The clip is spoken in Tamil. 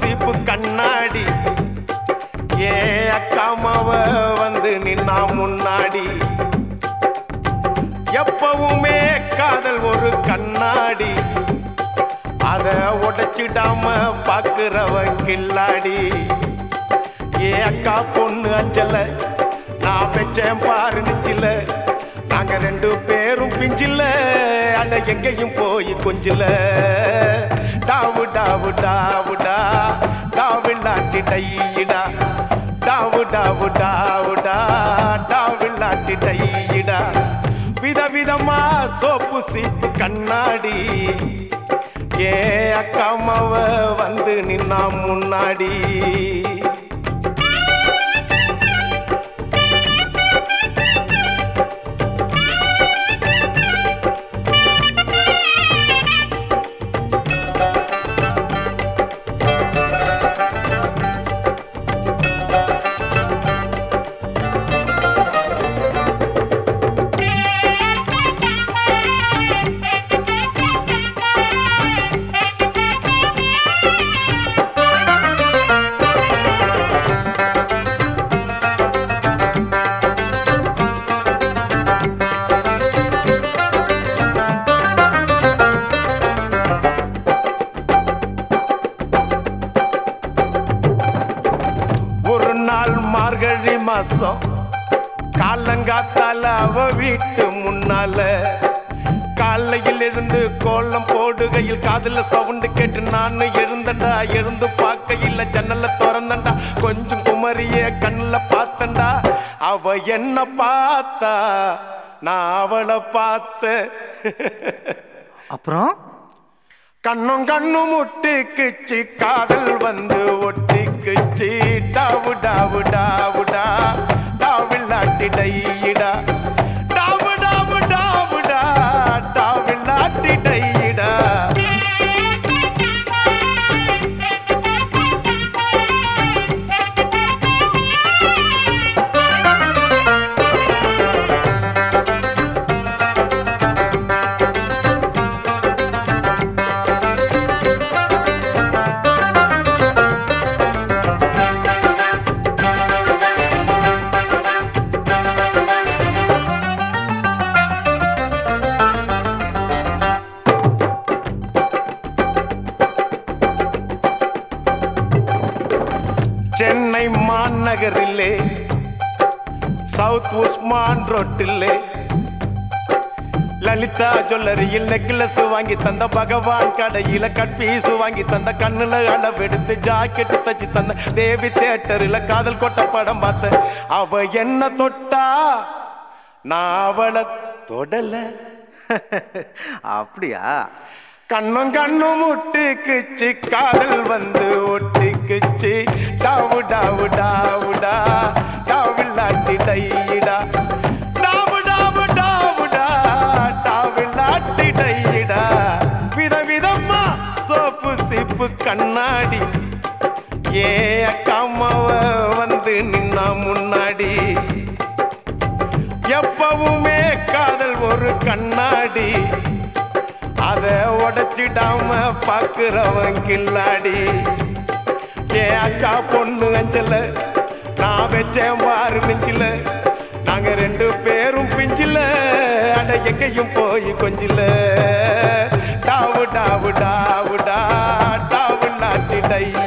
சீப்பு கண்ணாடி ஏ அக்காமாவ வந்து நின்னா முன்னாடி எப்பவுமே காதல் ஒரு கண்ணாடி அத உடைச்சிடாம பாக்குறவன் கில்லாடி ஏ அக்கா பொண்ணு அஞ்சல நான் வச்சேன் பாரு நிச்சில நாங்க ரெண்டு பேரும் பிஞ்சில அட எங்கேயும் போய் கொஞ்சில டாவு டாவு டாவுடா டாவில்லாட்டி டையிடா டாவு டாவு டாவுடா டாவில்லாட்டி டையிடா விதவிதமா சோப்பு சீப்பு கண்ணாடி ஏ அக்காமாவ வந்து நின்னா முன்னாடி மார்கழி மாசம் காலங்காத்தால அவ வீட்டு முன்னால காலையில் இருந்து கோலம் போடுகையில் காதுல சவுண்டு கேட்டு நானு எழுந்தண்டா எழுந்து பார்க்கையில் ஜன்னல திறந்தண்டா கொஞ்சம் குமரிய கண்ணுல பார்த்தண்டா அவ என்ன பார்த்தா நான் அவளை பார்த்த அப்புறம் கண்ணும் கண்ணும் முட்டிக்குச்சு காதல் வந்து ஒட்டிக்குச்சு டாவு டாவு டாவுடா டாவில்லாட்டி டையிடா டாவு டாவு டாவுடா டாவில்லாட்டி டையிடா சென்னை மாநகரிலே சவுத் உஸ்மான் ரோட்டிலே லலிதா ஜுவல்லரியில் நெக்லஸ் வாங்கி தந்த பகவான் கடையில கட்பீஸ் வாங்கி தந்த கண்ணுல அளவெடுத்து ஜாக்கெட் தச்சு தந்த தேவி தியேட்டரில் காதல் கொட்ட படம் பார்த்த அவ என்ன தொட்டா நான் அவளை தொடல அப்படியா கண்ணும் கண்ணும் முட்டிக்குச்சு காதல் வந்து ஒட்டிக்குச்சு டாவு டாவு டாவுடா டாவில்லாட்டி டையிடா டாவு டாவு டாவுடா டாவில்லாட்டி டையிடா விதவிதமா சோப்பு சீப்பு கண்ணாடி ஏ அக்காமாவ வந்து நின்னா முன்னாடி எப்பவுமே காதல் ஒரு கண்ணாடி அத உடைச்சிடாம பாக்குறவன் கில்லாடி ஏ அக்கா பொண்ணு அஞ்சல நான் வச்சேன் பாரு நெஞ்சில நாங்க ரெண்டு பேரும் பிஞ்சில அட எங்கேயும் போய் கொஞ்சில டாவு டாவு டாவுடா டாவு நாட்டி டை